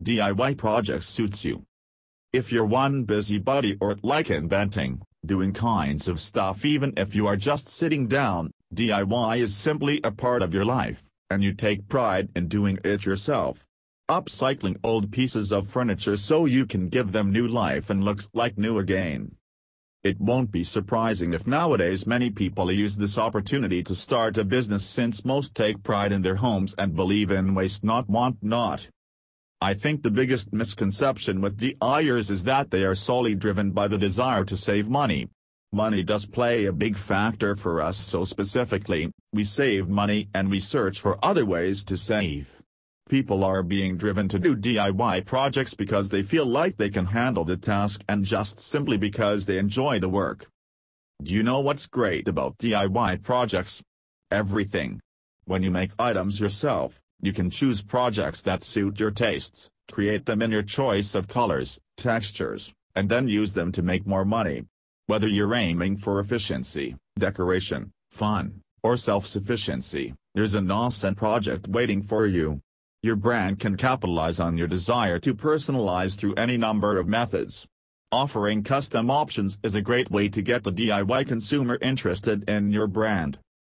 DIY projects suits you. If you're one busybody or like inventing, doing kinds of stuff, even if you are just sitting down, DIY is simply a part of your life, and you take pride in doing it yourself. Upcycling old pieces of furniture so you can give them new life and looks like new again. It won't be surprising if nowadays many people use this opportunity to start a business, since most take pride in their homes and believe in waste not want not. I think the biggest misconception with DIYers is that they are solely driven by the desire to save money. Money does play a big factor for us, so specifically, we save money and we search for other ways to save. People are being driven to do DIY projects because they feel like they can handle the task and just simply because they enjoy the work. Do you know what's great about DIY projects? Everything. When you make items yourself, you can choose projects that suit your tastes, create them in your choice of colors, textures, and then use them to make more money. Whether you're aiming for efficiency, decoration, fun, or self-sufficiency, there's an awesome project waiting for you. Your brand can capitalize on your desire to personalize through any number of methods. Offering custom options is a great way to get the DIY consumer interested in your brand.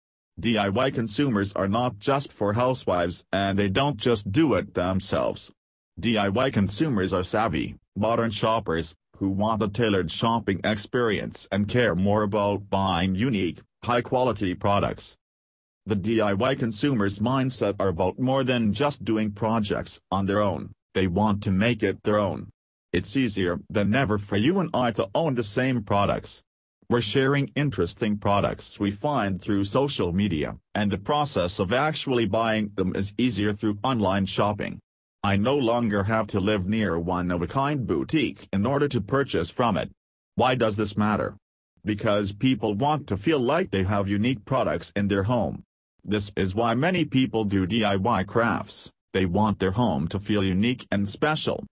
DIY consumers are not just for housewives, and they don't just do it themselves. DIY consumers are savvy, modern shoppers, who want a tailored shopping experience and care more about buying unique, high-quality products. The DIY consumer's mindset are about more than just doing projects on their own, they want to make it their own. It's easier than ever for you and I to own the same products. We're sharing interesting products we find through social media, and the process of actually buying them is easier through online shopping. I no longer have to live near one-of-a-kind boutique in order to purchase from it. Why does this matter? Because people want to feel like they have unique products in their home. This is why many people do DIY crafts. They want their home to feel unique and special.